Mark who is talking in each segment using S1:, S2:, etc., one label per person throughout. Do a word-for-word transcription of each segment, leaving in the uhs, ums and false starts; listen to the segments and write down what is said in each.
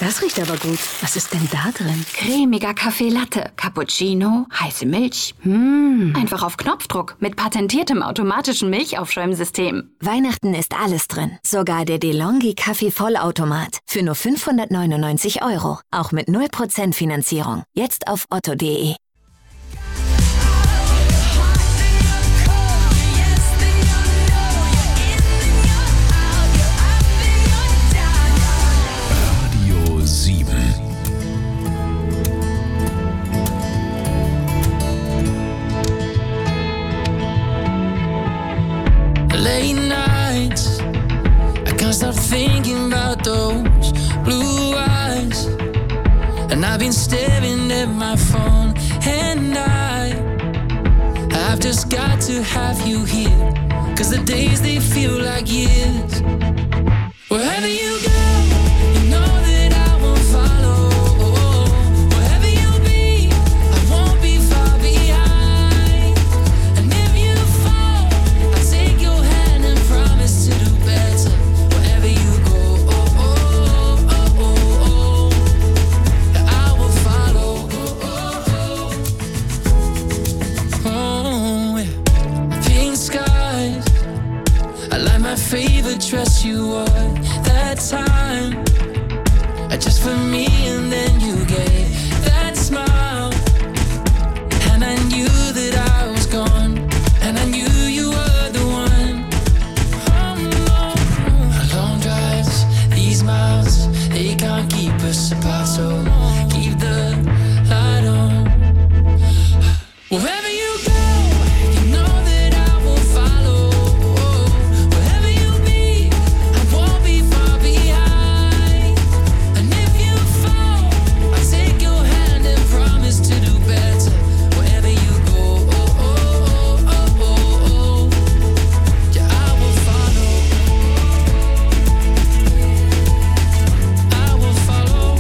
S1: Das riecht aber gut. Was ist denn da drin?
S2: Cremiger Kaffee Latte, Cappuccino, heiße Milch. Mmh. Einfach auf Knopfdruck mit patentiertem automatischen Milchaufschäumsystem.
S3: Weihnachten ist alles drin. Sogar der DeLonghi Kaffee Vollautomat. Für nur fünfhundertneunundneunzig Euro. Auch mit null Prozent Finanzierung. Jetzt auf otto punkt de.
S4: Late nights, I can't stop thinking about those blue eyes. And I've been staring at my phone, and I I've just got to have you here, 'cause the days they feel like years. Wherever you go, you know that I won't follow. Wherever you be, I won't be far behind. And if you fall, I'll take your hand and promise to do better. Wherever you go, oh, oh, oh, oh, oh, I will follow. Oh, oh, oh, yeah. Pink skies, I like my favorite dress you wore that time, just for me, and then you gave that smile, and I knew that I was gone, and I knew you were the one. Oh no, long drives, these miles, they can't keep us apart, so keep the light on. Wherever you go, you know that I will follow. Wherever you be, I won't be far behind. And if you fall, I'll take your hand and promise to do better. Wherever you go, oh, oh, oh, oh, oh, oh, yeah, I will follow. I will follow.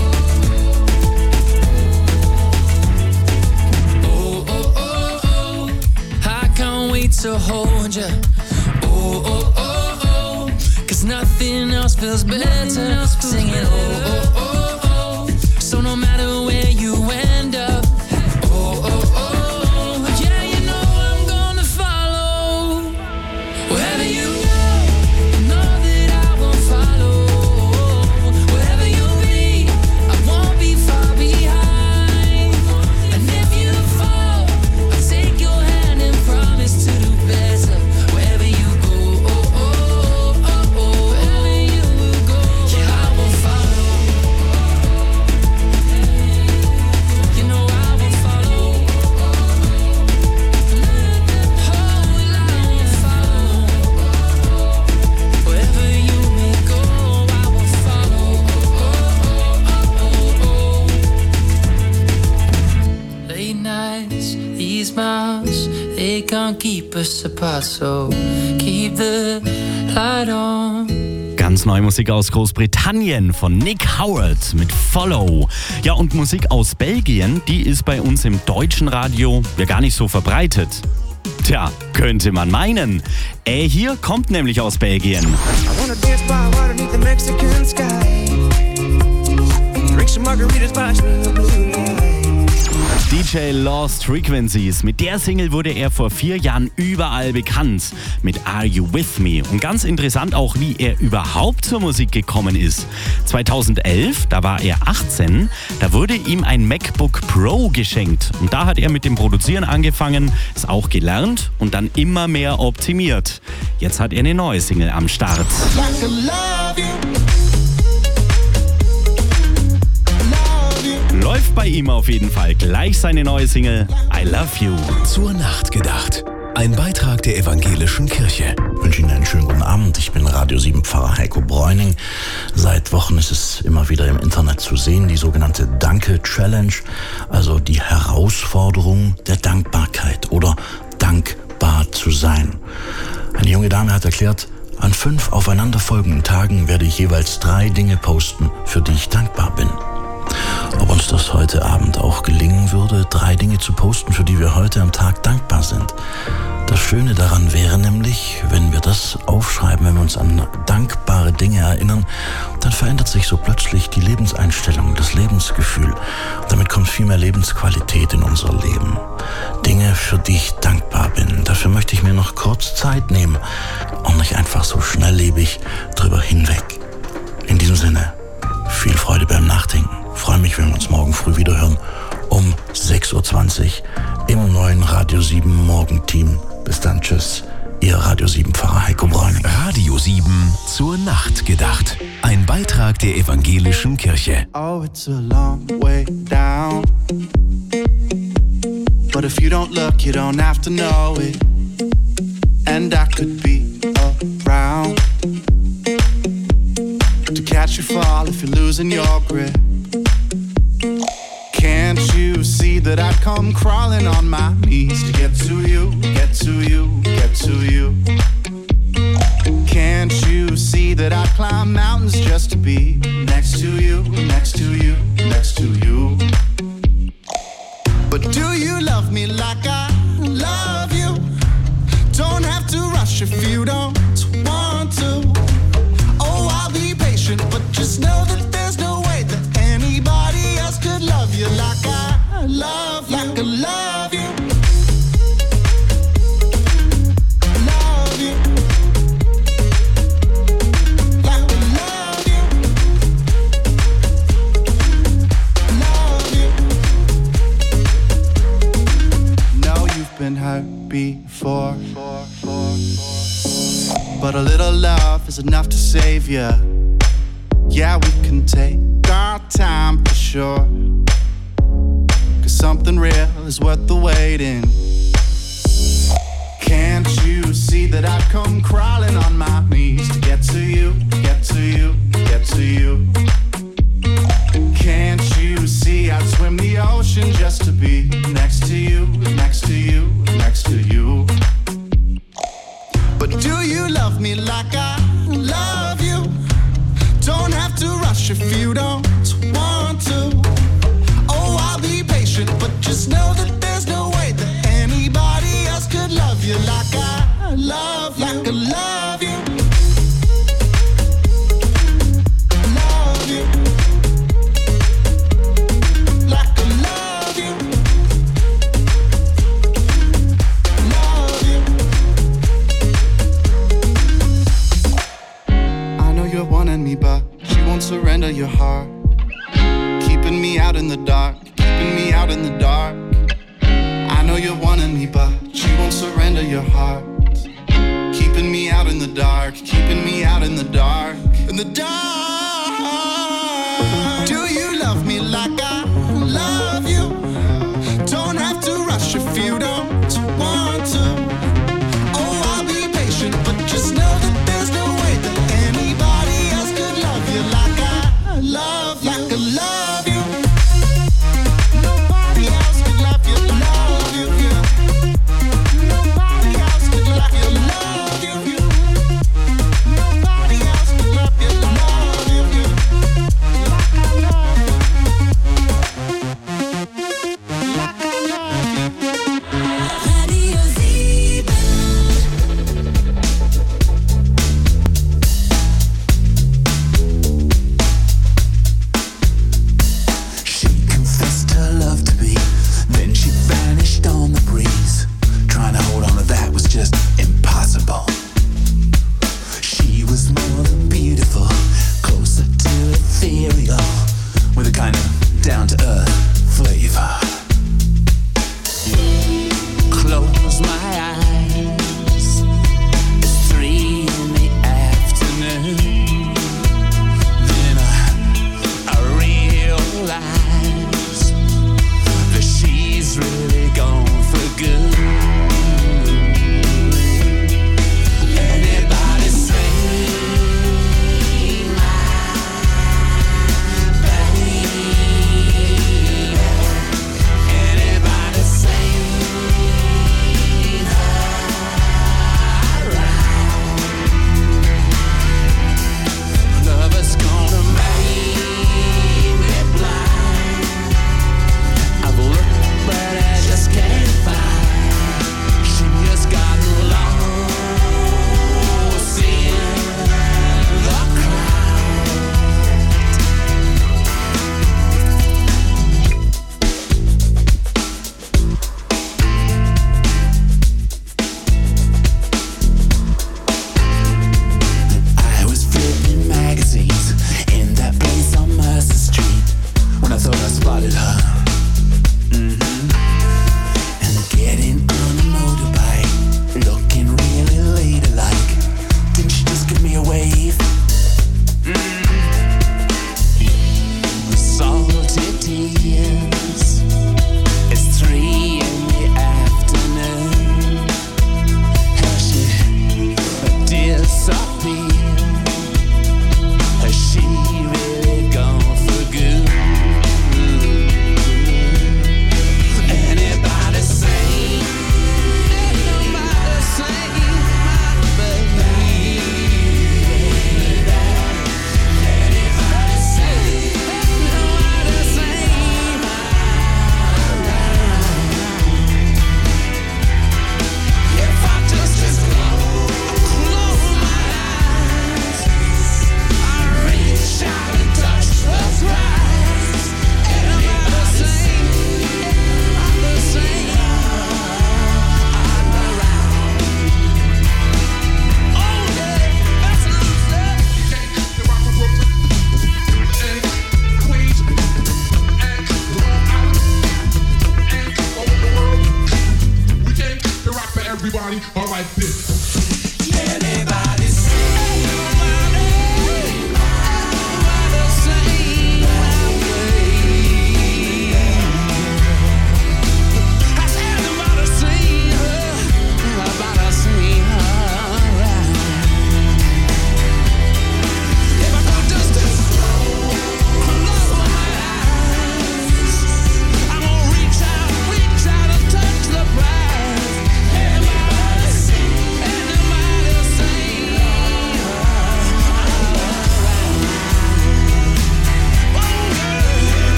S4: Oh, oh, oh, oh, I can't wait to hold you. Oh, oh, oh, oh, 'cause nothing else feels better. Singing oh, oh, oh, oh, so no matter where you end up, oh, oh, oh, oh, yeah, you know I'm gonna follow. Wherever you go, you know that I won't follow. Wherever you be, I won't be far behind. And if you fall, I'll take your hand and promise to do better. Wherever you go, oh, oh, oh, oh, wherever you go, yeah, I will follow. You know I will follow. Oh, I will follow. Wherever you may go, I will follow. Oh, oh, oh, oh. Late nights, these miles, they can't keep us apart, so keep the light on.
S5: Ganz neue Musik aus Großbritannien von Nick Howard mit Follow. Ja, und Musik aus Belgien, die ist bei uns im deutschen Radio ja gar nicht so verbreitet. Tja, könnte man meinen. Er hier kommt nämlich aus Belgien.
S6: I wanna dance by water beneath the Mexican sky. Drink some margaritas by string of blue lights.
S5: D J Lost Frequencies. Mit der Single wurde er vor vier Jahren überall bekannt. Mit Are You With Me? Und ganz interessant auch, wie er überhaupt zur Musik gekommen ist. zweitausendelf, da war er achtzehn, da wurde ihm ein MacBook Pro geschenkt. Und da hat er mit dem Produzieren angefangen, es auch gelernt und dann immer mehr optimiert. Jetzt hat er eine neue Single am Start. Läuft bei ihm auf jeden Fall gleich seine neue Single I Love You.
S7: Zur Nacht gedacht. Ein Beitrag der Evangelischen Kirche.
S8: Ich wünsche Ihnen einen schönen guten Abend. Ich bin Radio sieben Pfarrer Heiko Bräuning. Seit Wochen ist es immer wieder im Internet zu sehen, die sogenannte Danke-Challenge, also die Herausforderung der Dankbarkeit oder dankbar zu sein. Eine junge Dame hat erklärt, an fünf aufeinanderfolgenden Tagen werde ich jeweils drei Dinge posten, für die ich dankbar bin. Ob uns das heute Abend auch gelingen würde, drei Dinge zu posten, für die wir heute am Tag dankbar sind. Das Schöne daran wäre nämlich, wenn wir das aufschreiben, wenn wir uns an dankbare Dinge erinnern, dann verändert sich so plötzlich die Lebenseinstellung, das Lebensgefühl. Damit kommt viel mehr Lebensqualität in unser Leben. Dinge, für die ich dankbar bin. Dafür möchte ich mir noch kurz Zeit nehmen und nicht einfach so schnelllebig drüber hinweg. In diesem Sinne, viel Freude beim Nachdenken. Ich freue mich, wenn wir uns morgen früh wieder hören um sechs Uhr zwanzig im neuen Radio sieben Morgenteam. Bis dann, tschüss. Ihr Radio sieben-Pfarrer Heiko Bräuning.
S7: Radio sieben zur Nacht gedacht. Ein Beitrag der Evangelischen Kirche.
S6: Oh, it's a long way down. But if you don't look, you don't have to know it. And I could be around to catch you fall if you're losing your grip. Can't you see that I'd come crawling on my knees to get to you, get to you, get to you? Can't you see that I'd climb mountains just to be next to you, next to you, next to you? But do you love me like I love you? Don't have to rush if you don't want to. Oh, I'll be patient, but just know that there's no way that anybody else could love you like I love you, like I love you. Love you. Like I love you. Love you. Know you've been hurt before, but a little love is enough to save you. Yeah, we can take our time for sure, 'cause something real is worth the waiting. Can't you see that I'd come crawling on my knees to get to you, get to you, get to you? Can't you see I'd swim the ocean just to be next to you, next to you, next to you? But do you love me like I love you? Don't have to rush if you don't want to. Oh, I'll be patient, but just know that there's no way that anybody else could love you like I love you, like I love you. Love you. Like I love you. Love you. I know you're wanting me, but you won't surrender your heart. Keeping me out in the dark, keeping me out in the dark. I know you're wanting me, but you won't surrender your heart. Keeping me out in the dark, keeping me out in the dark, in the dark. Do you love me like I love you? Don't have to rush if you don't want to. Oh, I'll be patient, but just know that there's no way that anybody else could love you like I love you, like I love you. Nobody else could love you, love you, yeah. Nobody else could love you, love you, yeah. Nobody else could love you, love you, yeah. Like I love you. Like I love you. Radio sieben.
S4: She confessed her love to me, then she vanished on the breeze. Trying to hold on to that was just impossible. She was more than beautiful, closer to ethereal, with a kind of down-to-earth flavor. Close my eyes, it's three in the afternoon. Then I, I realize that she's really gone for good. Anybody say my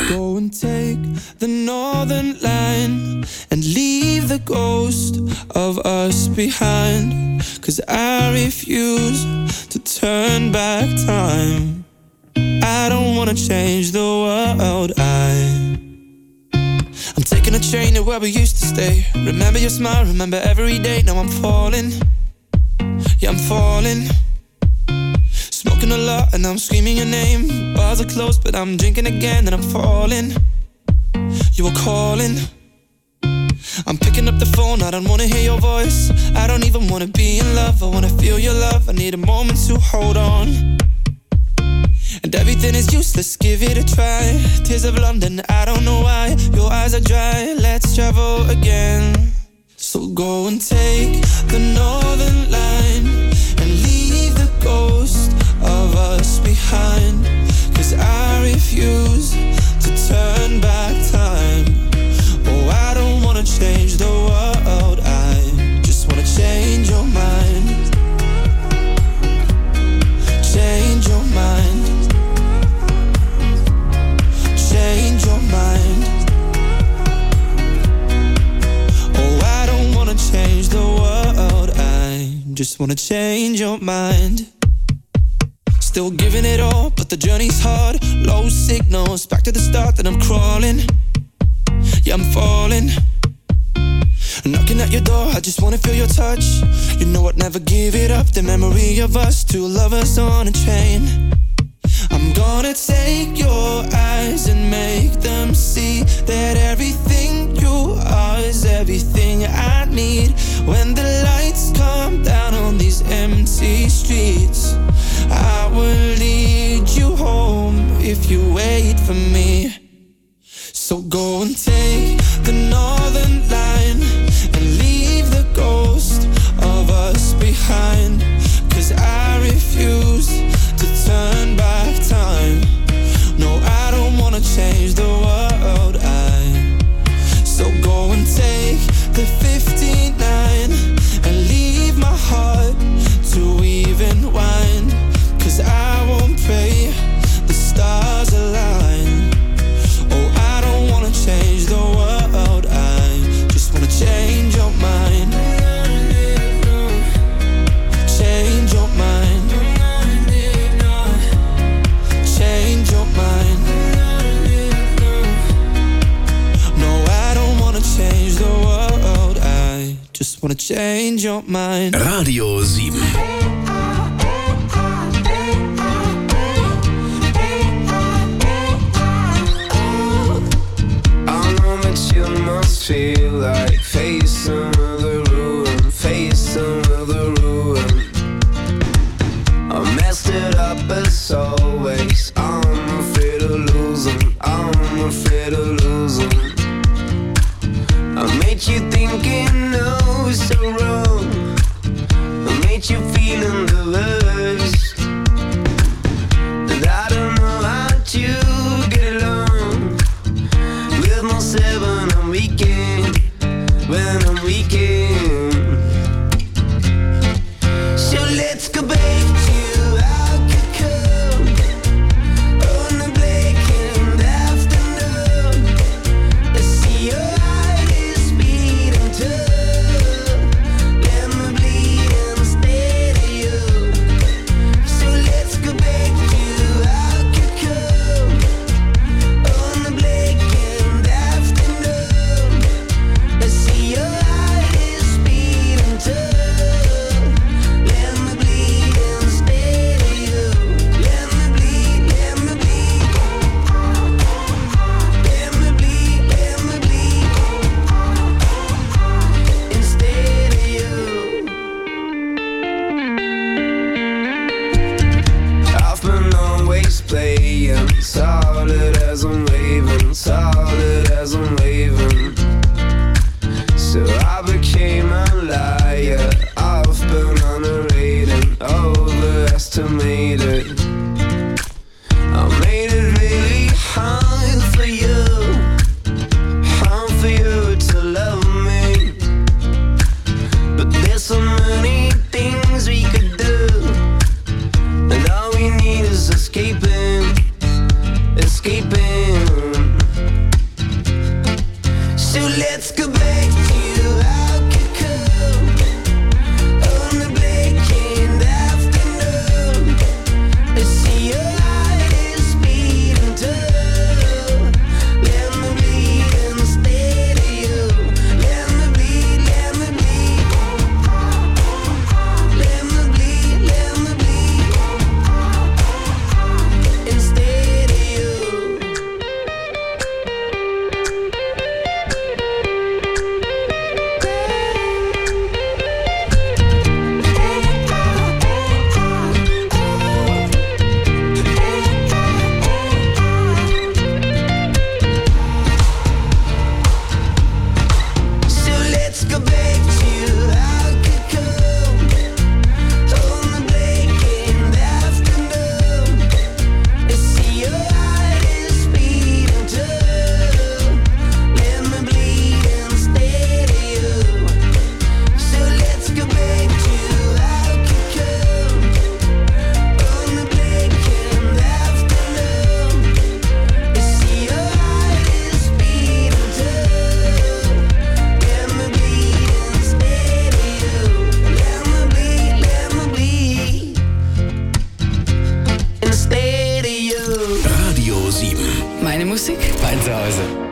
S9: Go and take the northern line and leave the ghost of us behind. Cause I refuse to turn back time. I don't wanna change the world. I I'm taking a train to where we used to stay. Remember your smile, remember every day. Now I'm falling, yeah I'm falling. Smoking a lot and I'm screaming your name. Bars are closed but I'm drinking again and I'm falling. You were calling. I'm picking up the phone, I don't wanna hear your voice. I don't even wanna be in love, I wanna feel your love. I need a moment to hold on. And everything is useless, give it a try. Tears of London, I don't know why. Your eyes are dry, let's travel again. So go and take the northern line and leave the ghost of us behind. Cause I refuse to turn back time. Oh, I don't wanna change the world, I just wanna change your mind. Change your mind. Change your mind. Oh, I don't wanna change the world, I just wanna change your mind. Still giving it all, but the journey's hard. Low signals, back to the start, then I'm crawling. Yeah, I'm falling. Knocking at your door, I just wanna feel your touch. You know I'd never give it up. The memory of us, two lovers on a train. I'm gonna take your eyes and make them see that everything you are is everything I need. When the lights come down on these empty streets, I will lead you home if you wait for me. So go and take the northern line and leave the ghost of us behind. Cause I refuse to turn back time. No, I don't wanna change the world, I So go and take the fifty-nine and leave my heart to even wind. Cause I won't pray the stars align. Oh, I don't wanna change the world, I just wanna change your mind. Change your mind. Change your mind. No, I don't wanna change the world, I just wanna change your mind.
S7: Radio sieben.
S10: Feel like face another ruin, face another ruin. I messed it up as always. I'm afraid of losing, I'm afraid of losing. I made you think you know so wrong. I made you feel in the worst. And I don't know how to get along with myself when I'm weekend, when I'm weekend. So let's go back to our cocoon on the blackened afternoon. Let's see your eyes beating too. Let me bleed instead of you. So let's go back to our cocoon on the blackened afternoon. Let's see your eyes beating too. Let me bleed instead of you. Let me bleed, let me bleed. Let me bleed, let me bleed instead of you. I've been always playing solid as I'm waving, solid as I'm waving. So I became a liar. I've been underrated, overestimated. I made it really hard for you, hard for you to love me. But there's so many things we could do, and all we need is escaping, escaping.
S11: Musik? Fein zu Hause.